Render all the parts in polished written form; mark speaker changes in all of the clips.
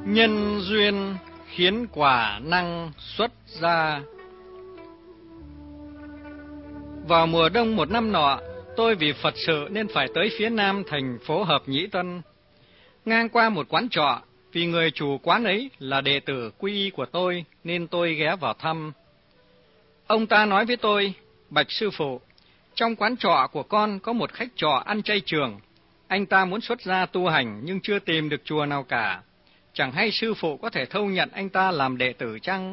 Speaker 1: Nhân duyên khiến quả năng xuất gia. Vào mùa đông một năm nọ, tôi vì Phật sự nên phải tới phía nam thành phố Hợp Nhĩ Tân. Ngang qua một quán trọ, vì người chủ quán ấy là đệ tử quy y của tôi nên tôi ghé vào thăm. Ông ta nói với tôi: "Bạch sư phụ, trong quán trọ của con có một khách trọ ăn chay trường. Anh ta muốn xuất gia tu hành nhưng chưa tìm được chùa nào cả. Chẳng hay sư phụ có thể thâu nhận anh ta làm đệ tử chăng?"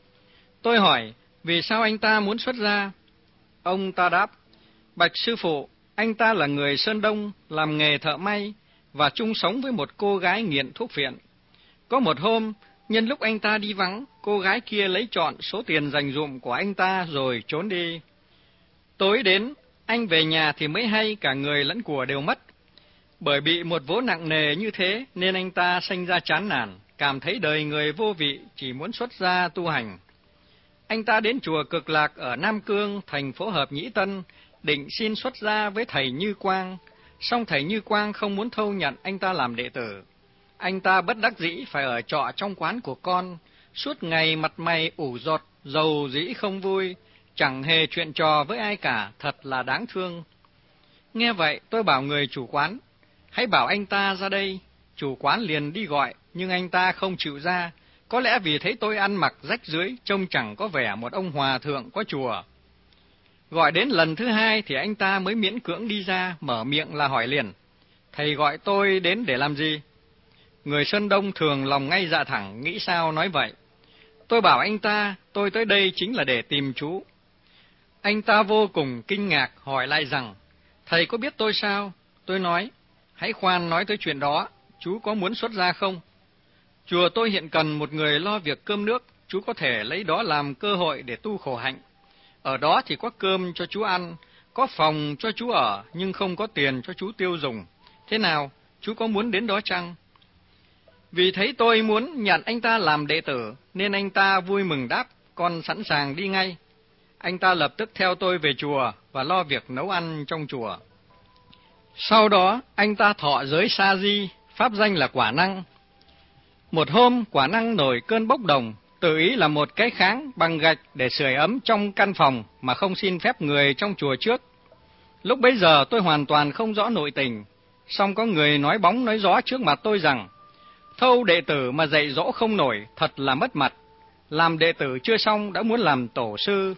Speaker 1: Tôi hỏi: "Vì sao anh ta muốn xuất gia?" Ông ta đáp: "Bạch sư phụ, anh ta là người Sơn Đông, làm nghề thợ may và chung sống với một cô gái nghiện thuốc phiện. Có một hôm, nhân lúc anh ta đi vắng, cô gái kia lấy trọn số tiền dành dụm của anh ta rồi trốn đi. Tối đến, anh về nhà thì mới hay cả người lẫn của đều mất. Bởi bị một vố nặng nề như thế nên anh ta sinh ra chán nản, cảm thấy đời người vô vị, chỉ muốn xuất gia tu hành. Anh ta đến chùa Cực Lạc ở Nam Cương, thành phố Hợp Nhĩ Tân, định xin xuất gia với thầy Như Quang, song thầy Như Quang không muốn thâu nhận anh ta làm đệ tử. Anh ta bất đắc dĩ phải ở trọ trong quán của con, suốt ngày mặt mày ủ rột, rầu rĩ không vui, chẳng hề chuyện trò với ai cả, thật là đáng thương." Nghe vậy, tôi bảo người chủ quán: "Hãy bảo anh ta ra đây." Chủ quán liền đi gọi, nhưng anh ta không chịu ra, có lẽ vì thấy tôi ăn mặc rách rưới, trông chẳng có vẻ một ông hòa thượng có chùa. Gọi đến lần thứ hai thì anh ta mới miễn cưỡng đi ra, mở miệng là hỏi liền: "Thầy gọi tôi đến để làm gì?" Người Sơn Đông thường lòng ngay dạ thẳng, nghĩ sao nói vậy. Tôi bảo anh ta tôi tới đây chính là để tìm chú. Anh ta vô cùng kinh ngạc, hỏi lại rằng: "Thầy có biết tôi sao?" Tôi nói: "Hãy khoan nói tới chuyện đó, chú có muốn xuất gia không? Chùa tôi hiện cần một người lo việc cơm nước, chú có thể lấy đó làm cơ hội để tu khổ hạnh. Ở đó thì có cơm cho chú ăn, có phòng cho chú ở, nhưng không có tiền cho chú tiêu dùng. Thế nào, chú có muốn đến đó chăng?" Vì thấy tôi muốn nhận anh ta làm đệ tử, nên anh ta vui mừng đáp: "Con sẵn sàng đi ngay." Anh ta lập tức theo tôi về chùa và lo việc nấu ăn trong chùa. Sau đó, anh ta thọ giới sa di, pháp danh là Quả Năng. Một hôm, Quả Năng nổi cơn bốc đồng, tự ý làm một cái kháng bằng gạch để sưởi ấm trong căn phòng mà không xin phép người trong chùa trước. Lúc bấy giờ tôi hoàn toàn không rõ nội tình, song có người nói bóng nói gió trước mặt tôi rằng: "Thâu đệ tử mà dạy dỗ không nổi, thật là mất mặt. Làm đệ tử chưa xong đã muốn làm tổ sư."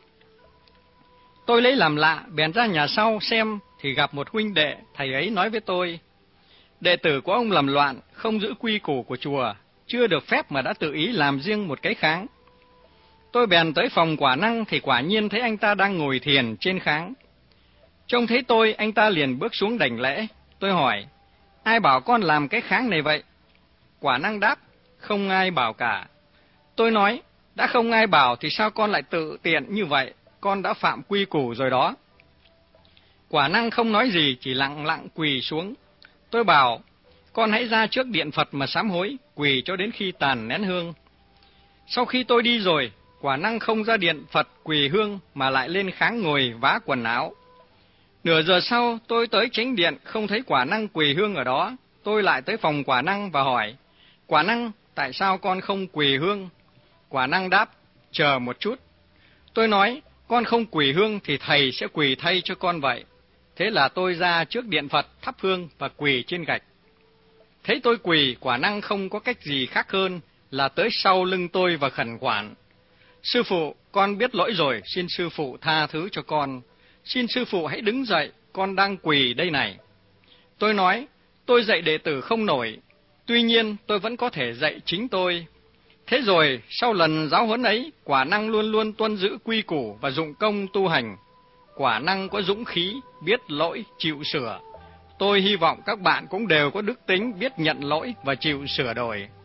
Speaker 1: Tôi lấy làm lạ, bèn ra nhà sau xem thì gặp một huynh đệ, thầy ấy nói với tôi: "Đệ tử của ông làm loạn, không giữ quy củ của chùa, chưa được phép mà đã tự ý làm riêng một cái kháng." Tôi bèn tới phòng Quả Năng thì quả nhiên thấy anh ta đang ngồi thiền trên kháng. Trông thấy tôi, anh ta liền bước xuống đảnh lễ. Tôi hỏi: "Ai bảo con làm cái kháng này vậy?" Quả Năng đáp: "Không ai bảo cả." Tôi nói: "Đã không ai bảo thì sao con lại tự tiện như vậy? Con đã phạm quy củ rồi đó." Quả Năng không nói gì, chỉ lặng lặng quỳ xuống. Tôi bảo: "Con hãy ra trước điện Phật mà sám hối, quỳ cho đến khi tàn nén hương." Sau khi tôi đi rồi, Quả Năng không ra điện Phật quỳ hương mà lại lên kháng ngồi vá quần áo. Nửa giờ sau, tôi tới chánh điện không thấy Quả Năng quỳ hương ở đó. Tôi lại tới phòng Quả Năng và hỏi: "Quả Năng, tại sao con không quỳ hương?" Quả Năng đáp: "Chờ một chút." Tôi nói: "Con không quỳ hương thì thầy sẽ quỳ thay cho con vậy." Thế là tôi ra trước điện Phật thắp hương và quỳ trên gạch. Thấy tôi quỳ, Quả Năng không có cách gì khác hơn là tới sau lưng tôi và khẩn khoản: "Sư phụ, con biết lỗi rồi, xin sư phụ tha thứ cho con. Xin sư phụ hãy đứng dậy, con đang quỳ đây này." Tôi nói: "Tôi dạy đệ tử không nổi, tuy nhiên tôi vẫn có thể dạy chính tôi." Thế rồi, sau lần giáo huấn ấy, Quả Năng luôn luôn tuân giữ quy củ và dụng công tu hành. Quả Năng có dũng khí, biết lỗi, chịu sửa. Tôi hy vọng các bạn cũng đều có đức tính biết nhận lỗi và chịu sửa đổi.